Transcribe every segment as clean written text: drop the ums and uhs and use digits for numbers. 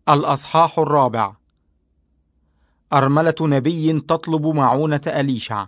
الأصحاح 4. أرملة نبي تطلب معونة أليشع.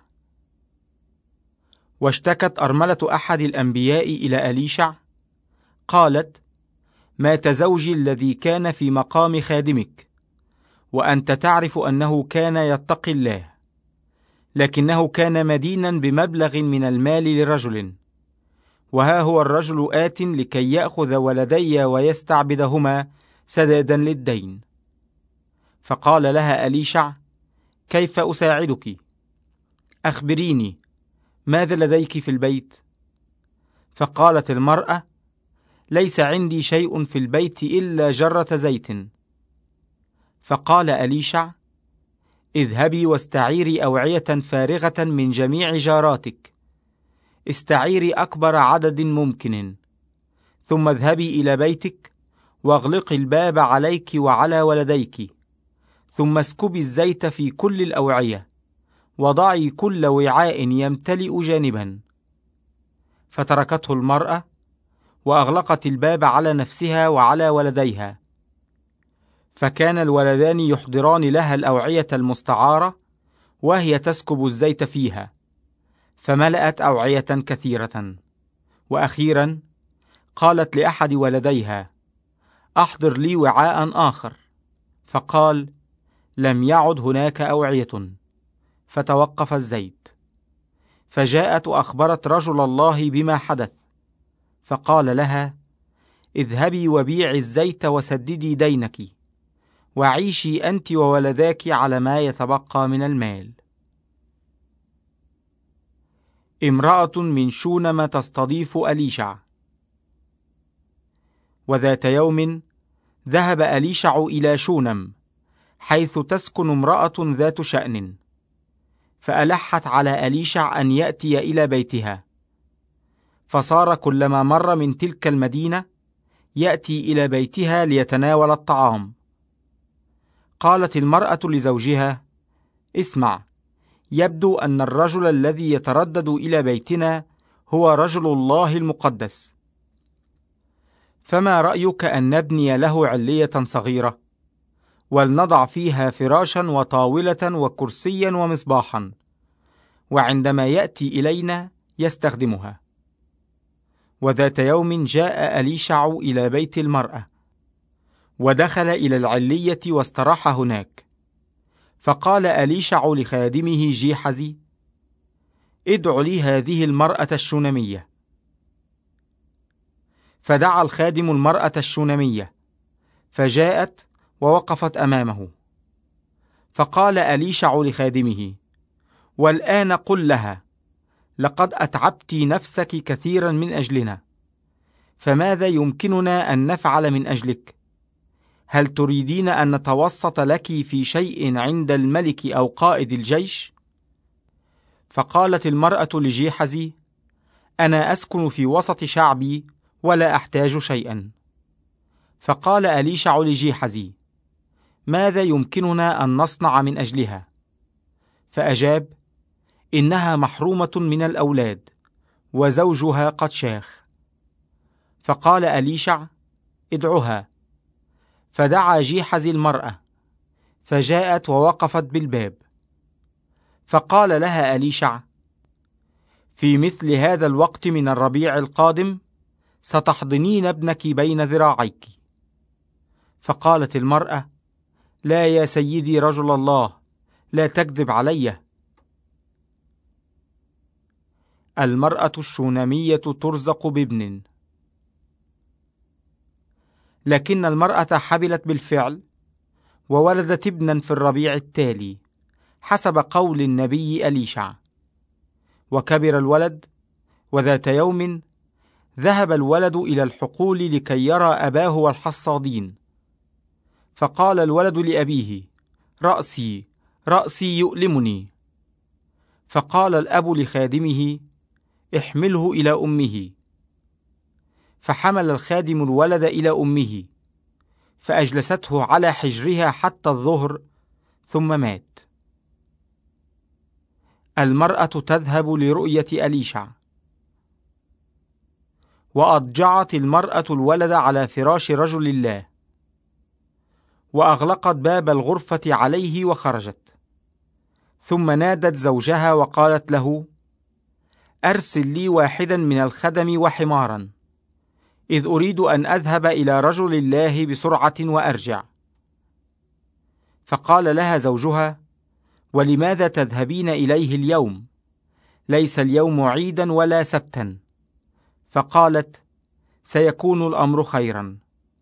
واشتكت أرملة أحد الأنبياء إلى أليشع، قالت: مات زوجي الذي كان في مقام خادمك، وأنت تعرف أنه كان يتقي الله، لكنه كان مدينا بمبلغ من المال لرجل، وها هو الرجل آت لكي يأخذ ولدي ويستعبدهما سدادا للدين. فقال لها أليشع: كيف أساعدك؟ أخبريني، ماذا لديك في البيت؟ فقالت المرأة: ليس عندي شيء في البيت إلا جرة زيت. فقال أليشع: اذهبي واستعيري أوعية فارغة من جميع جاراتك، استعيري أكبر عدد ممكن، ثم اذهبي إلى بيتك واغلقي الباب عليك وعلى ولديك، ثم اسكبي الزيت في كل الأوعية، وضعي كل وعاء يمتلئ جانبا. فتركته المرأة وأغلقت الباب على نفسها وعلى ولديها، فكان الولدان يحضران لها الأوعية المستعارة وهي تسكب الزيت فيها، فملأت أوعية كثيرة. وأخيرا قالت لأحد ولديها: أحضر لي وعاء آخر. فقال: لم يعد هناك أوعية. فتوقف الزيت. فجاءت وأخبرت رجل الله بما حدث، فقال لها: اذهبي وبيعي الزيت وسددي دينك، وعيشي أنت وولداك على ما يتبقى من المال. امرأة من شونم تستضيف أليشع. وذات يوم ذهب أليشع إلى شونم، حيث تسكن امرأة ذات شأن، فألحت على أليشع أن يأتي إلى بيتها، فصار كلما مر من تلك المدينة يأتي إلى بيتها ليتناول الطعام. قالت المرأة لزوجها: اسمع، يبدو أن الرجل الذي يتردد إلى بيتنا هو رجل الله المقدس، فما رأيك أن نبني له علية صغيرة، ولنضع فيها فراشا وطاولة وكرسيا ومصباحا، وعندما يأتي إلينا يستخدمها. وذات يوم جاء أليشع إلى بيت المرأة، ودخل إلى العلية واستراح هناك. فقال أليشع لخادمه جيحزي: ادع لي هذه المرأة الشونمية. فدعا الخادم المرأة الشونمية، فجاءت ووقفت أمامه. فقال أليشع لخادمه: والآن قل لها: لقد أتعبت نفسك كثيرا من أجلنا، فماذا يمكننا أن نفعل من أجلك؟ هل تريدين أن نتوسط لك في شيء عند الملك أو قائد الجيش؟ فقالت المرأة لجيحزي: أنا أسكن في وسط شعبي ولا أحتاج شيئا. فقال أليشع لجيحزي: ماذا يمكننا أن نصنع من أجلها؟ فأجاب: إنها محرومة من الأولاد، وزوجها قد شاخ. فقال أليشع: ادعها. فدعا جيحزي المرأة، فجاءت ووقفت بالباب. فقال لها أليشع: في مثل هذا الوقت من الربيع القادم ستحضنين ابنك بين ذراعيك. فقالت المرأة: لا يا سيدي رجل الله، لا تكذب علي. المرأة الشونامية ترزق بابن. لكن المرأة حبلت بالفعل، وولدت ابنا في الربيع التالي حسب قول النبي أليشع. وكبر الولد، وذات يوم ذهب الولد إلى الحقول لكي يرى أباه والحصادين. فقال الولد لأبيه: رأسي رأسي يؤلمني. فقال الأب لخادمه: احمله إلى أمه. فحمل الخادم الولد إلى أمه، فأجلسته على حجرها حتى الظهر، ثم مات. المرأة تذهب لرؤية أليشع. وأضجعت المرأة الولد على فراش رجل الله، وأغلقت باب الغرفة عليه وخرجت. ثم نادت زوجها وقالت له: أرسل لي واحدا من الخدم وحمارا، إذ أريد أن أذهب إلى رجل الله بسرعة وأرجع. فقال لها زوجها: ولماذا تذهبين إليه اليوم؟ ليس اليوم عيدا ولا سبتا. فقالت: سيكون الأمر خيرا.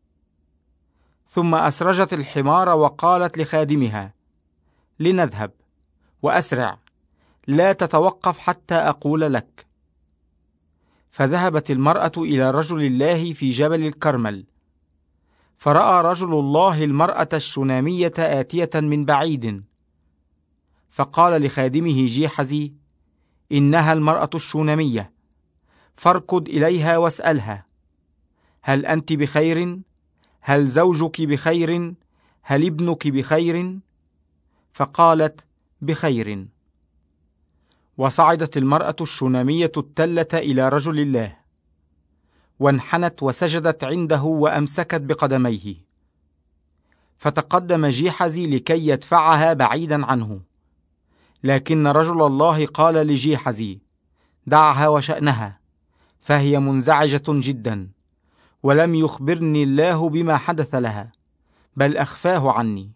ثم أسرجت الحمار وقالت لخادمها: لنذهب وأسرع، لا تتوقف حتى أقول لك. فذهبت المرأة إلى رجل الله في جبل الكرمل، فرأى رجل الله المرأة الشنامية آتية من بعيد، فقال لخادمه جيحزي: إنها المرأة الشونامية، فاركض إليها واسألها: هل أنت بخير؟ هل زوجك بخير؟ هل ابنك بخير؟ فقالت: بخير. وصعدت المرأة الشونامية التلة إلى رجل الله، وانحنت وسجدت عنده وأمسكت بقدميه. فتقدم جيحزي لكي يدفعها بعيدا عنه، لكن رجل الله قال لجيحزي: دعها وشأنها، فهي منزعجة جدا، ولم يخبرني الله بما حدث لها، بل أخفاه عني.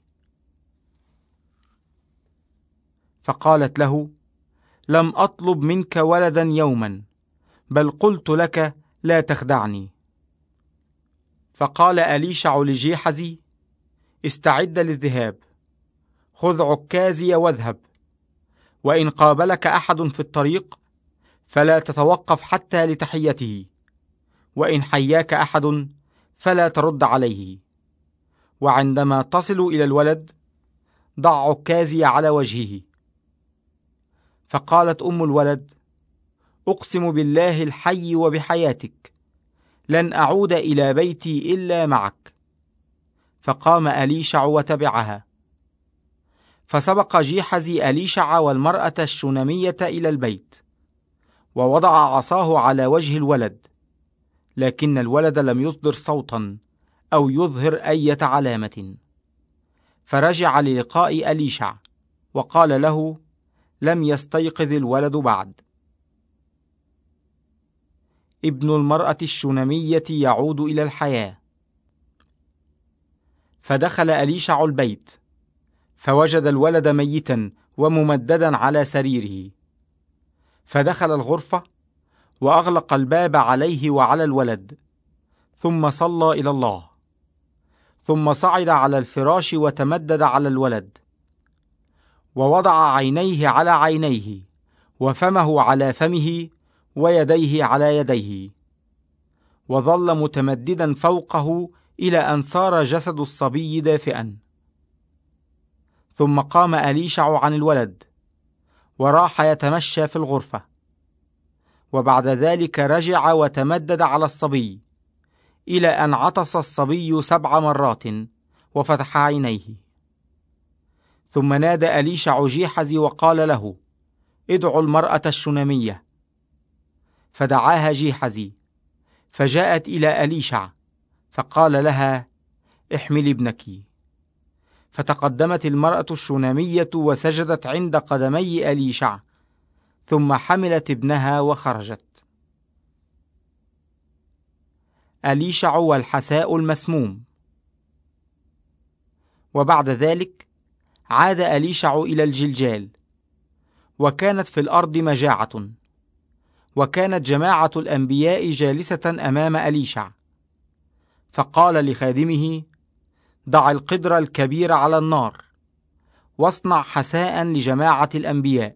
فقالت له: لم أطلب منك ولدا يوما، بل قلت لك لا تخدعني. فقال أليشع لجيحزي: استعد للذهاب، خذ عكازي واذهب، وإن قابلك أحد في الطريق فلا تتوقف حتى لتحيته، وإن حياك أحد فلا ترد عليه، وعندما تصل إلى الولد ضع عكازي على وجهه. فقالت أم الولد: أقسم بالله الحي وبحياتك لن أعود إلى بيتي إلا معك. فقام أليشع وتبعها. فسبق جيحزي أليشع والمرأة الشونامية إلى البيت، ووضع عصاه على وجه الولد، لكن الولد لم يصدر صوتا أو يظهر أي علامة. فرجع للقاء أليشع وقال له: لم يستيقظ الولد بعد. ابن المرأة الشونامية يعود إلى الحياة. فدخل أليشع البيت، فوجد الولد ميتا وممددا على سريره. فدخل الغرفة وأغلق الباب عليه وعلى الولد، ثم صلى إلى الله، ثم صعد على الفراش وتمدد على الولد، ووضع عينيه على عينيه، وفمه على فمه، ويديه على يديه، وظل متمددا فوقه إلى أن صار جسد الصبي دافئا. ثم قام أليشع عن الولد وراح يتمشى في الغرفة، وبعد ذلك رجع وتمدد على الصبي إلى أن عطس الصبي 7 مرات وفتح عينيه. ثم نادى أليشع جيحزي وقال له: ادعوا المرأة الشونامية. فدعاها جيحزي، فجاءت إلى أليشع، فقال لها: احملي ابنك. فتقدمت المرأة الشونامية وسجدت عند قدمي أليشع، ثم حملت ابنها وخرجت. أليشع والحساء المسموم. وبعد ذلك عاد أليشع إلى الجلجال، وكانت في الأرض مجاعة، وكانت جماعة الأنبياء جالسة أمام أليشع. فقال لخادمه: ضع القدر الكبير على النار، واصنع حساء لجماعة الأنبياء.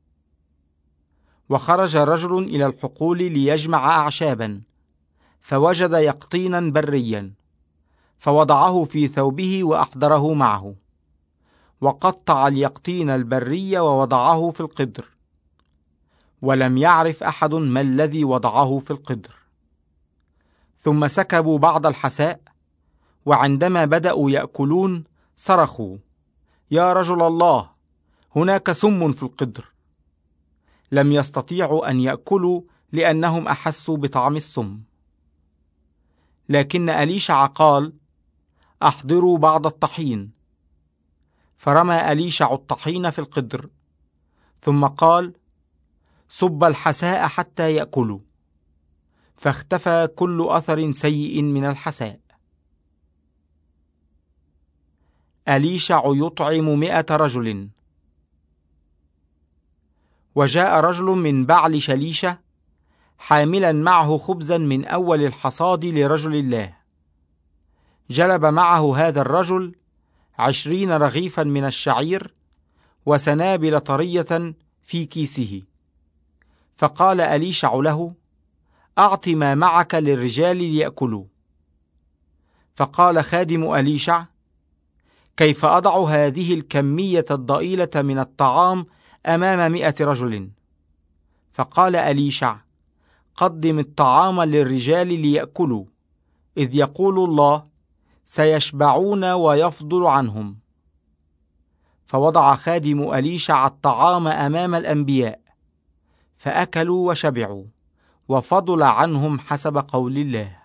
وخرج رجل إلى الحقول ليجمع أعشابا، فوجد يقطينا بريا، فوضعه في ثوبه وأحضره معه، وقطع اليقطين البري ووضعه في القدر، ولم يعرف أحد ما الذي وضعه في القدر. ثم سكبوا بعض الحساء، وعندما بدأوا يأكلون صرخوا: يا رجل الله، هناك سم في القدر. لم يستطيعوا أن يأكلوا لأنهم أحسوا بطعم السم. لكن أليشع قال: أحضروا بعض الطحين. فرمى أليشع الطحين في القدر، ثم قال: صب الحساء حتى يأكلوا. فاختفى كل أثر سيء من الحساء. أليشع يطعم 100 رجل. وجاء رجل من بعل شليشة حاملا معه خبزا من أول الحصاد لرجل الله. جلب معه هذا الرجل 20 رغيفا من الشعير وسنابل طرية في كيسه. فقال أليشع له: أعط ما معك للرجال ليأكلوا. فقال خادم أليشع: كيف أضع هذه الكمية الضئيلة من الطعام أمام 100 رجل؟ فقال أليشع: قدم الطعام للرجال ليأكلوا، إذ يقول الله: سيشبعون ويفضل عنهم. فوضع خادم أليشع الطعام أمام الأنبياء، فأكلوا وشبعوا، وفضل عنهم حسب قول الله.